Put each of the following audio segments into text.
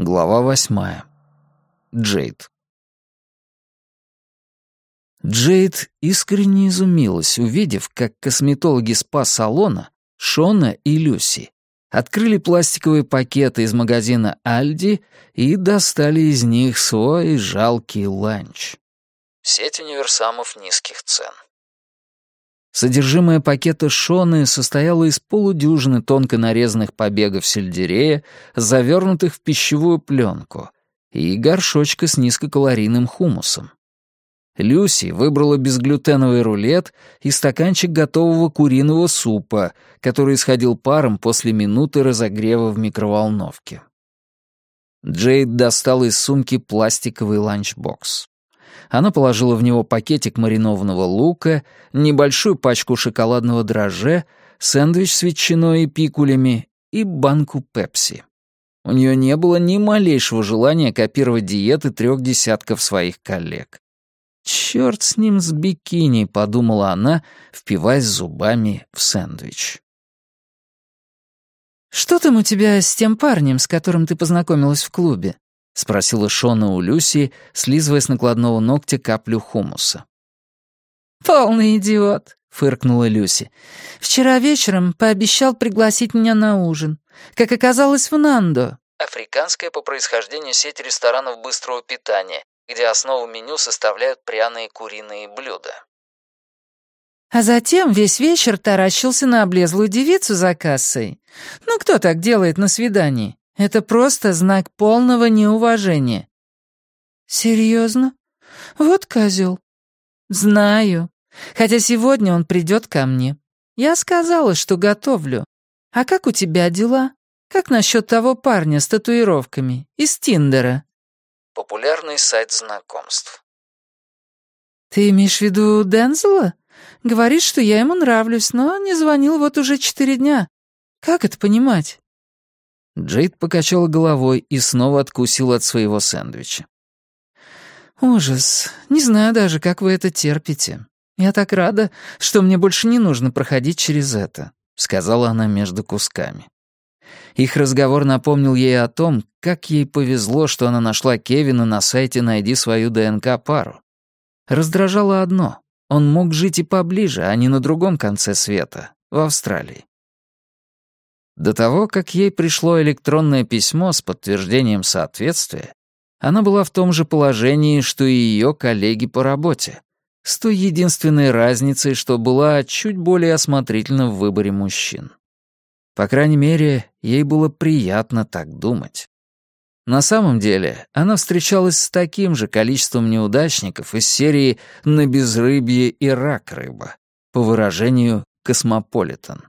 Глава 8. Джейд. Джейд искренне изумилась, увидев, как косметологи спа-салона Шона и Люси открыли пластиковые пакеты из магазина Альди и достали из них свой жалкий ланч. Сеть универсамов низких цен. Содержимое пакета Шоны состояло из полудюжины тонко нарезанных побегов сельдерея, завернутых в пищевую пленку, и горшочка с низкокалорийным хумусом. Люси выбрала безглютеновый рулет и стаканчик готового куриного супа, который исходил паром после минуты разогрева в микроволновке. Джейд достала из сумки пластиковый ланчбокс. Она положила в него пакетик маринованного лука, небольшую пачку шоколадного дрожжа, сэндвич с ветчиной и пикулями и банку пепси. У нее не было ни малейшего желания копировать диеты 3 десятков своих коллег. «Чёрт с ним, с бикини», — подумала она, впиваясь зубами в сэндвич. «Что там у тебя с тем парнем, с которым ты познакомилась в клубе?» — спросила Шона у Люси, слизывая с накладного ногтя каплю хумуса. «Полный идиот», — фыркнула Люси. «Вчера вечером пообещал пригласить меня на ужин. Как оказалось, в Нандо». Африканская по происхождению сеть ресторанов быстрого питания, где основу меню составляют пряные куриные блюда. А затем весь вечер таращился на облезлую девицу за кассой. Ну, кто так делает на свидании? Это просто знак полного неуважения. Серьезно? Вот козел. Знаю. Хотя сегодня он придет ко мне. Я сказала, что готовлю. А как у тебя дела? Как насчет того парня с татуировками из Тиндера? Популярный сайт знакомств. Ты имеешь в виду Дензела? Говорит, что я ему нравлюсь, но не звонил вот уже 4 дня. Как это понимать? Джейд покачала головой и снова откусила от своего сэндвича. «Ужас. Не знаю даже, как вы это терпите. Я так рада, что мне больше не нужно проходить через это», — сказала она между кусками. Их разговор напомнил ей о том, как ей повезло, что она нашла Кевина на сайте «Найди свою ДНК-пару». Раздражало одно — он мог жить и поближе, а не на другом конце света, в Австралии. До того, как ей пришло электронное письмо с подтверждением соответствия, она была в том же положении, что и ее коллеги по работе, с той единственной разницей, что была чуть более осмотрительна в выборе мужчин. По крайней мере, ей было приятно так думать. На самом деле, она встречалась с таким же количеством неудачников из серии «На безрыбье и рак рыба», по выражению «Космополитен».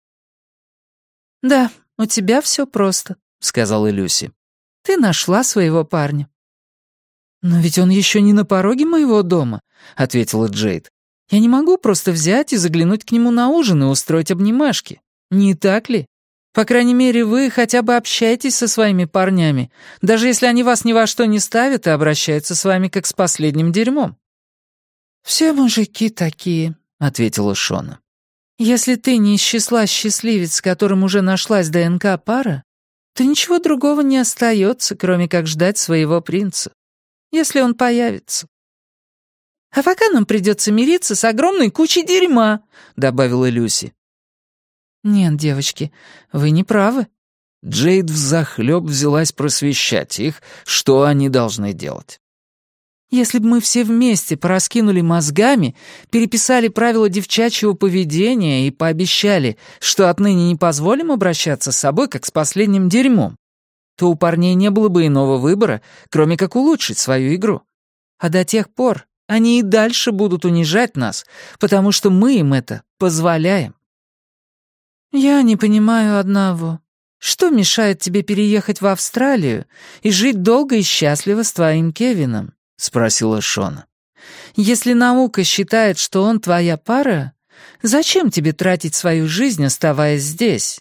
«Да, у тебя все просто», — сказала Люси. «Ты нашла своего парня». «Но ведь он еще не на пороге моего дома», — ответила Джейд. «Я не могу просто взять и заглянуть к нему на ужин и устроить обнимашки. Не так ли? По крайней мере, вы хотя бы общаетесь со своими парнями, даже если они вас ни во что не ставят и обращаются с вами как с последним дерьмом». «Все мужики такие», — ответила Шона. «Если ты не из числа счастливец, с которым уже нашлась ДНК-пара, то ничего другого не остается, кроме как ждать своего принца, если он появится». «А пока нам придется мириться с огромной кучей дерьма», — добавила Люси. «Нет, девочки, вы не правы». Джейд взахлёб взялась просвещать их, что они должны делать. «Если бы мы все вместе пораскинули мозгами, переписали правила девчачьего поведения и пообещали, что отныне не позволим обращаться с собой, как с последним дерьмом, то у парней не было бы иного выбора, кроме как улучшить свою игру. А до тех пор они и дальше будут унижать нас, потому что мы им это позволяем». «Я не понимаю одного. Что мешает тебе переехать в Австралию и жить долго и счастливо с твоим Кевином?» — спросила Шона. «Если наука считает, что он твоя пара, зачем тебе тратить свою жизнь, оставаясь здесь?»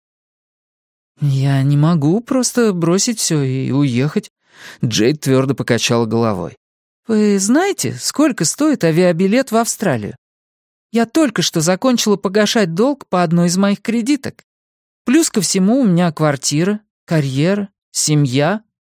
«Я не могу просто бросить все и уехать», — Джейд твердо покачала головой. «Вы знаете, сколько стоит авиабилет в Австралию? Я только что закончила погашать долг по одной из моих кредиток. Плюс ко всему у меня квартира, карьера, семья,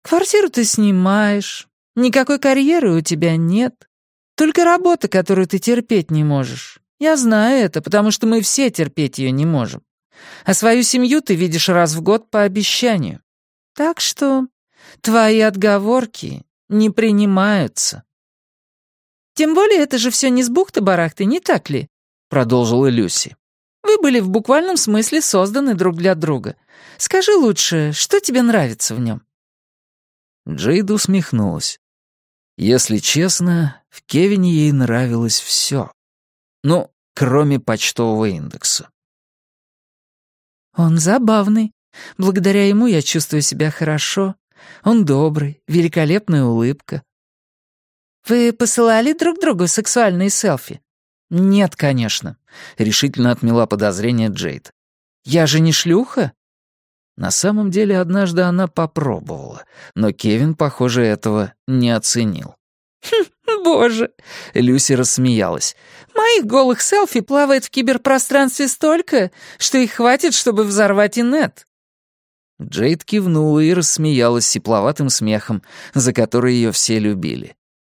Квартиру ты снимаешь, никакой карьеры у тебя нет. Только работа, которую ты терпеть не можешь. Я знаю это, потому что мы все терпеть ее не можем. А свою семью ты видишь раз в год по обещанию. Так что твои отговорки не принимаются. Тем более это же все не с бухты-барахты, не так ли? Продолжила Люси. Вы были в буквальном смысле созданы друг для друга. Скажи лучше, что тебе нравится в нем? Джейд усмехнулась. Если честно, в Кевине ей нравилось все. Ну, кроме почтового индекса. Он забавный. Благодаря ему я чувствую себя хорошо. Он добрый, великолепная улыбка. Вы посылали друг другу сексуальные селфи? Нет, конечно, решительно отмела подозрение Джейд. Я же не шлюха. На самом деле, однажды она попробовала, но Кевин, похоже, этого не оценил. Боже!» — Люси рассмеялась. «Моих голых селфи плавает в киберпространстве столько, что их хватит, чтобы взорвать инет». Джейд кивнула и рассмеялась сипловатым смехом, за который ее все любили.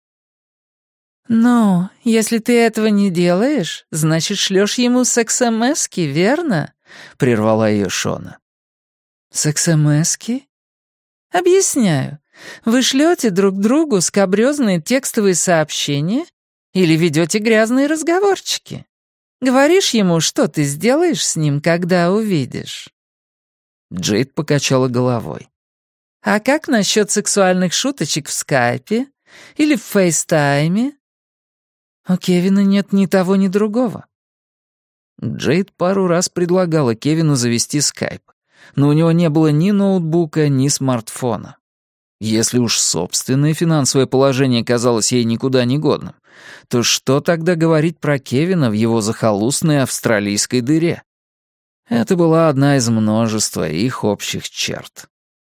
«Ну, если ты этого не делаешь, значит, шлёшь ему секс-эмэски, верно?» — прервала ее Шона. «Секс-эмэски?» «Объясняю. Вы шлёте друг другу скабрёзные текстовые сообщения или ведёте грязные разговорчики? Говоришь ему, что ты сделаешь с ним, когда увидишь?» Джейд покачала головой. «А как насчёт сексуальных шуточек в скайпе или в фейстайме?» «У Кевина нет ни того, ни другого». Джейд пару раз предлагала Кевину завести скайп, но у него не было ни ноутбука, ни смартфона. Если уж собственное финансовое положение казалось ей никуда не годным, то что тогда говорить про Кевина в его захолустной австралийской дыре? Это была одна из множества их общих черт.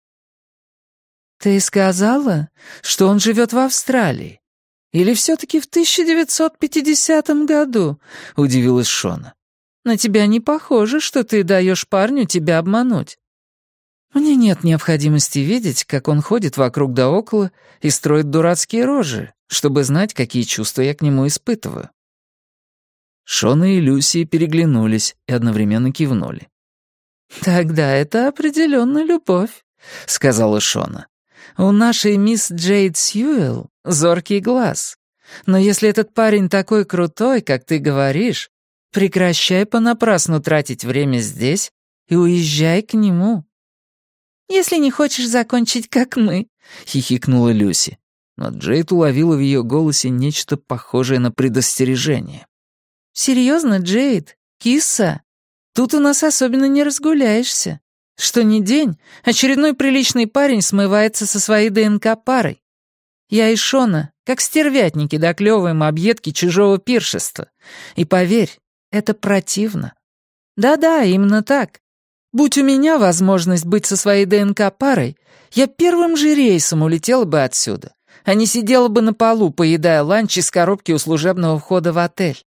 «Ты сказала, что он живет в Австралии? Или все-таки в 1950 году?» — удивилась Шона. «На тебя не похоже, что ты даешь парню тебя обмануть. Мне нет необходимости видеть, как он ходит вокруг да около и строит дурацкие рожи, чтобы знать, какие чувства я к нему испытываю». Шона и Люси переглянулись и одновременно кивнули. «Тогда это определенно любовь», — сказала Шона. «У нашей мисс Джейд Сьюэлл зоркий глаз. Но если этот парень такой крутой, как ты говоришь, прекращай понапрасну тратить время здесь и уезжай к нему». «Если не хочешь закончить, как мы», — хихикнула Люси. Но Джейд уловила в ее голосе нечто похожее на предостережение. «Серьезно, Джейд? Киса? Тут у нас особенно не разгуляешься. Что ни день, очередной приличный парень смывается со своей ДНК-парой. Я и Шона, как стервятники, доклевываем объедки чужого пиршества. И поверь, это противно. Да-да, именно так. Будь у меня возможность быть со своей ДНК-парой, я первым же рейсом улетела бы отсюда, а не сидела бы на полу, поедая ланч из коробки у служебного входа в отель.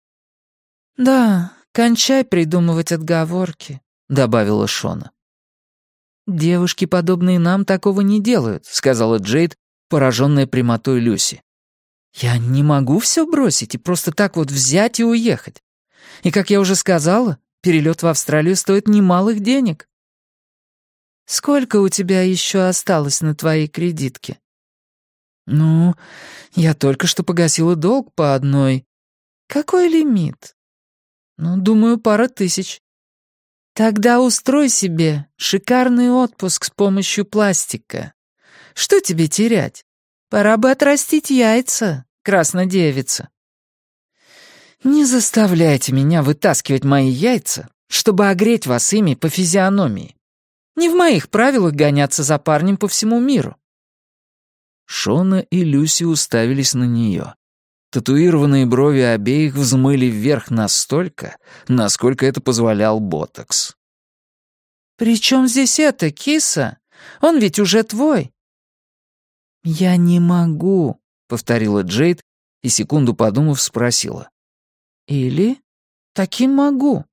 «Да, кончай придумывать отговорки», — добавила Шона. «Девушки, подобные нам, такого не делают», — сказала Джейд, пораженная прямотой Люси. «Я не могу все бросить и просто так вот взять и уехать. И, как я уже сказала, перелет в Австралию стоит немалых денег». «Сколько у тебя еще осталось на твоей кредитке?» «Ну, я только что погасила долг по одной». «Какой лимит?» «Ну, думаю, 1000. Тогда устрой себе шикарный отпуск с помощью пластика. Что тебе терять? Пора бы отрастить яйца, краснодевица». «Не заставляйте меня вытаскивать мои яйца, чтобы огреть вас ими по физиономии. Не в моих правилах гоняться за парнем по всему миру». Шона и Люси уставились на нее. Татуированные брови обеих взмыли вверх настолько, насколько это позволял ботокс. «При чем здесь это, киса? Он ведь уже твой». «Я не могу», — повторила Джейд и, секунду подумав, спросила. «Или таки могу?»